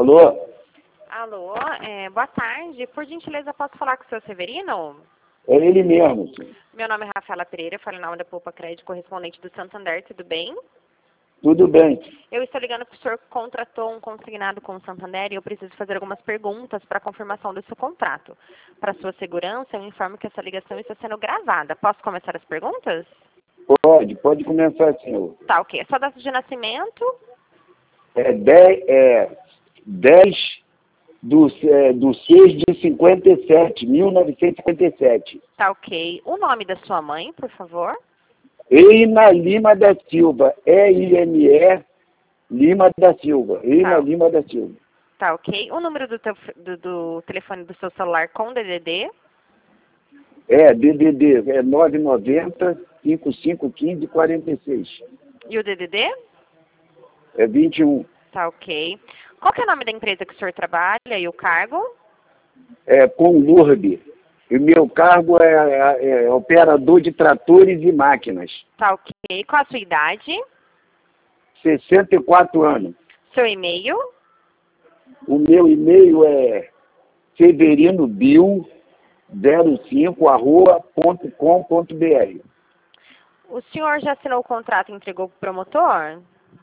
Alô? Alô, boa tarde. Por gentileza, posso falar com o seu Severino? É ele mesmo, senhor. Meu nome é Rafaela Pereira, falo em nome da Poupa Crédito, correspondente do Santander, tudo bem? Tudo bem. Eu estou ligando porque o senhor contratou um consignado com o Santander e eu preciso fazer algumas perguntas para confirmação do seu contrato. Para sua segurança, eu informo que essa ligação está sendo gravada. Posso começar as perguntas? Pode começar, senhor. Tá, ok. A sua data de nascimento? É 10 do 6 de 57, 1957. Tá, ok. O nome da sua mãe, por favor? Eina Lima da Silva. E-I-N-E Lima da Silva. Eina Tá. Lima da Silva. Tá, ok. O número do telefone do seu celular com DDD? DDD, 990 5515 46. E o DDD? 21. Tá, ok. Qual que é o nome da empresa que o senhor trabalha e o cargo? Com Lourdes. E meu cargo é operador de tratores e máquinas. Tá, ok. Qual a sua idade? 64 anos. Seu e-mail? O meu e-mail é severinobio05@com.br. O senhor já assinou o contrato e entregou para o promotor?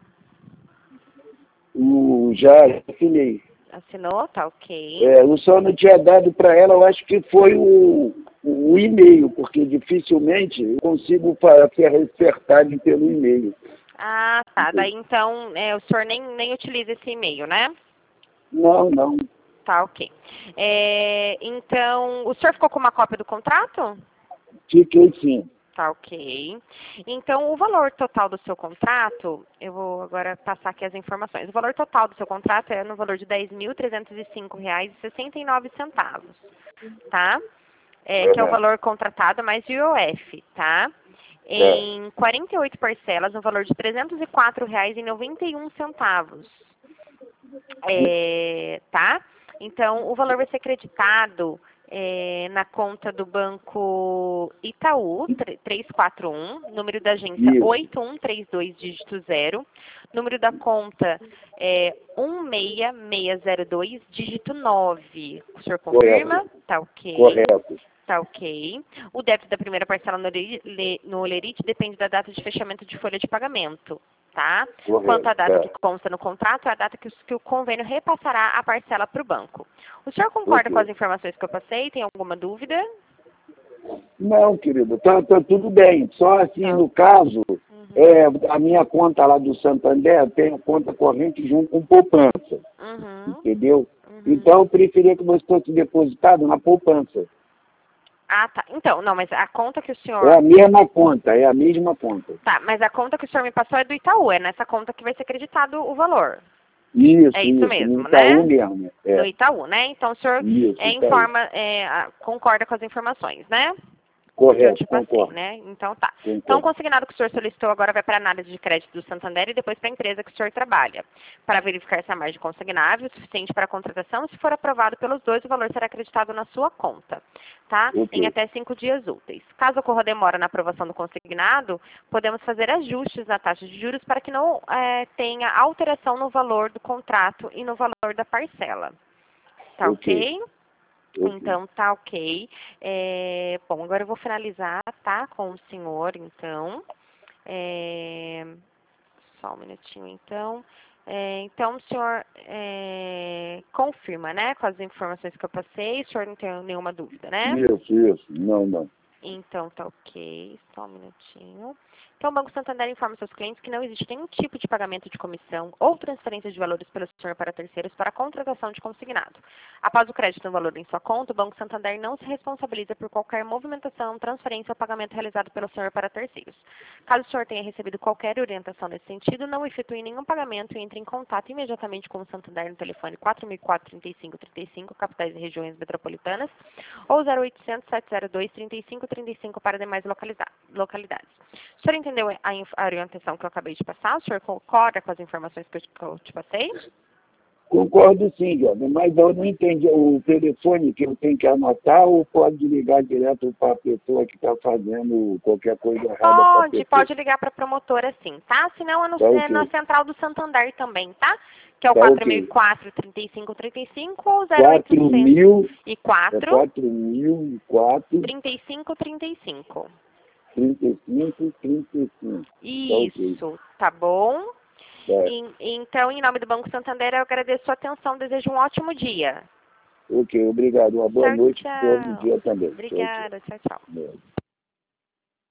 Já assinei. Assinou? Tá, ok. Eu só não tinha dado para ela, eu acho que foi o e-mail, porque dificilmente eu consigo ser acertado pelo e-mail. Ah, tá. Daí então o senhor nem utiliza esse e-mail, né? Não. Tá, ok. Então, o senhor ficou com uma cópia do contrato? Fiquei sim. Tá, ok. Então, o valor total do seu contrato, eu vou agora passar aqui as informações. O valor total do seu contrato é no valor de R$ 10.305,69, tá? Que é o valor contratado mais o IOF, tá? Em 48 parcelas, no valor de R$ 304,91, tá? Então, o valor vai ser creditado na conta do Banco Itaú 341, número da agência Isso. 8132, dígito 0, número da conta 16602, dígito 9. O senhor confirma? Correto. Tá ok. Correto. Tá ok. O débito da primeira parcela no Olerite depende da data de fechamento de folha de pagamento, tá? Correto. Quanto à data que consta no contrato, é a data que o convênio repassará a parcela para o banco. O senhor concorda com as informações que eu passei? Tem alguma dúvida? Não, querido, tá tudo bem. Só assim, Tá. no caso, a minha conta lá do Santander, eu tenho conta corrente junto com poupança. Entendeu? Então, eu preferia que você fosse depositado na poupança. Ah, tá. Então, não, mas a conta que o senhor... É a mesma conta. Tá, mas a conta que o senhor me passou é do Itaú, é nessa conta que vai ser creditado o valor. Isso, É isso mesmo, no né? Itaú mesmo. No Itaú, né? Então, o senhor informa, concorda com as informações, né? Que eu Correto, te passei, concordo. né? Então, tá. Concordo. Então, o consignado que o senhor solicitou agora vai para a análise de crédito do Santander e depois para a empresa que o senhor trabalha, para verificar se a margem consignável é suficiente para a contratação. Se for aprovado pelos dois, o valor será acreditado na sua conta, tá? Em até 5 dias úteis. Caso ocorra demora na aprovação do consignado, podemos fazer ajustes na taxa de juros para que não tenha alteração no valor do contrato e no valor da parcela. Tá ok? Então, tá ok. Bom, agora eu vou finalizar, tá, com o senhor, então. Só um minutinho, então. Então, o senhor confirma, né, com as informações que eu passei, o senhor não tem nenhuma dúvida, né? Isso. Não. Então, tá ok. Só um minutinho. Então, o Banco Santander informa seus clientes que não existe nenhum tipo de pagamento de comissão ou transferência de valores pelo senhor para terceiros para a contratação de consignado. Após o crédito no valor em sua conta, o Banco Santander não se responsabiliza por qualquer movimentação, transferência ou pagamento realizado pelo senhor para terceiros. Caso o senhor tenha recebido qualquer orientação nesse sentido, não efetue nenhum pagamento e entre em contato imediatamente com o Santander no telefone 4004-3535, capitais e regiões metropolitanas, ou 0800-702-3535 para demais localidades. O senhor entendeu a orientação que eu acabei de passar? O senhor concorda com as informações que eu te passei? Concordo sim, jovem, mas eu não entendi o telefone que eu tenho que anotar ou pode ligar direto para a pessoa que está fazendo qualquer coisa errada? Pode ligar para a promotora sim, tá? Senão é, Tá, na Central do Santander também, tá? Que é o tá, 4004-3535 ou 4004 0800 3535. 3535. Isso, tá bom? É. Então, em nome do Banco Santander, eu agradeço a sua atenção, desejo um ótimo dia. Ok, obrigado. Uma boa Tchau, noite, tchau. bom dia também. Obrigada, tchau, tchau. Tchau.